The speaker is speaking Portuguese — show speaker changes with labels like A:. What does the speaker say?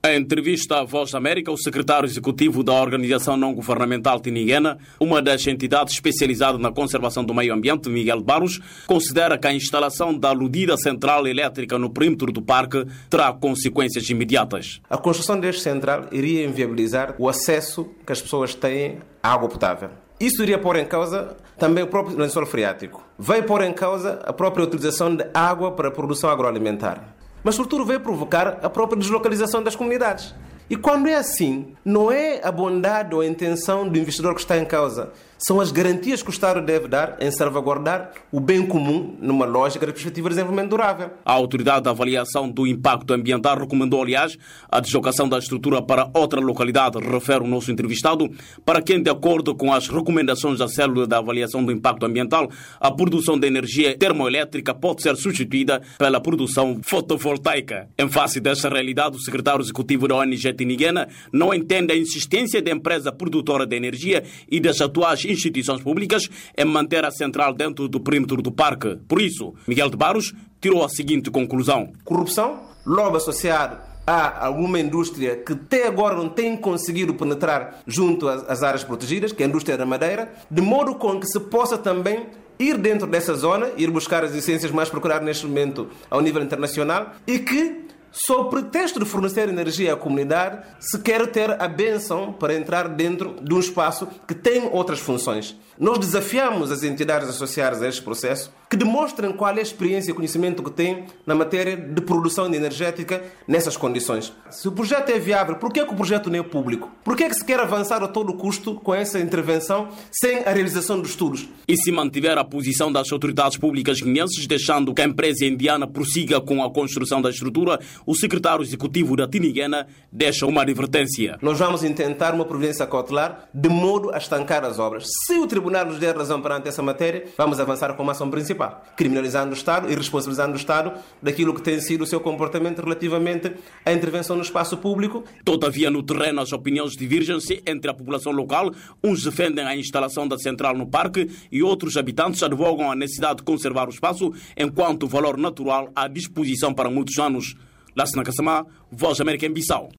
A: Em entrevista à Voz da América, o secretário executivo da organização não-governamental tiniguena, uma das entidades especializadas na conservação do meio ambiente, Miguel Barros, considera que a instalação da aludida central elétrica no perímetro do parque terá consequências imediatas.
B: A construção deste central iria inviabilizar o acesso que as pessoas têm à água potável. Isso iria pôr em causa também o próprio lençol freático. Vai pôr em causa a própria utilização de água para a produção agroalimentar. Mas, sobretudo, vai provocar a própria deslocalização das comunidades. E quando é assim, não é a bondade ou a intenção do investidor que está em causa. São as garantias que o Estado deve dar em salvaguardar o bem comum numa lógica de perspectiva de desenvolvimento durável.
A: A Autoridade de Avaliação do Impacto Ambiental recomendou, aliás, a deslocação da estrutura para outra localidade, refere o nosso entrevistado, para quem, de acordo com as recomendações da Célula de Avaliação do Impacto Ambiental, a produção de energia termoelétrica pode ser substituída pela produção fotovoltaica. Em face desta realidade, o secretário executivo da ONG tiniguena não entende a insistência da empresa produtora de energia e das atuais instituições públicas em manter a central dentro do perímetro do parque. Por isso, Miguel de Barros tirou a seguinte conclusão.
B: Corrupção, logo associado a alguma indústria que até agora não tem conseguido penetrar junto às áreas protegidas, que é a indústria da madeira, de modo com que se possa também ir dentro dessa zona, ir buscar as licenças mais procuradas neste momento ao nível internacional e que, sob pretexto de fornecer energia à comunidade, se quer ter a bênção para entrar dentro de um espaço que tem outras funções. Nós desafiamos as entidades associadas a este processo que demonstrem qual é a experiência e conhecimento que têm na matéria de produção de energética nessas condições. Se o projeto é viável, por que o projeto não é público? Por que se quer avançar a todo custo com essa intervenção sem a realização dos estudos?
A: E se mantiver a posição das autoridades públicas guineenses, deixando que a empresa indiana prossiga com a construção da estrutura, o secretário executivo da tiniguena deixa uma advertência.
B: Nós vamos intentar uma providência cautelar de modo a estancar as obras. Se o Tribunal nos der razão perante essa matéria, vamos avançar com uma ação principal, criminalizando o Estado e responsabilizando o Estado daquilo que tem sido o seu comportamento relativamente à intervenção no espaço público.
A: Todavia, no terreno, as opiniões divergem-se entre a população local. Uns defendem a instalação da central no parque e outros habitantes advogam a necessidade de conservar o espaço enquanto valor natural à disposição para muitos anos. Lassana Kassamá, Voz da América em Bissau.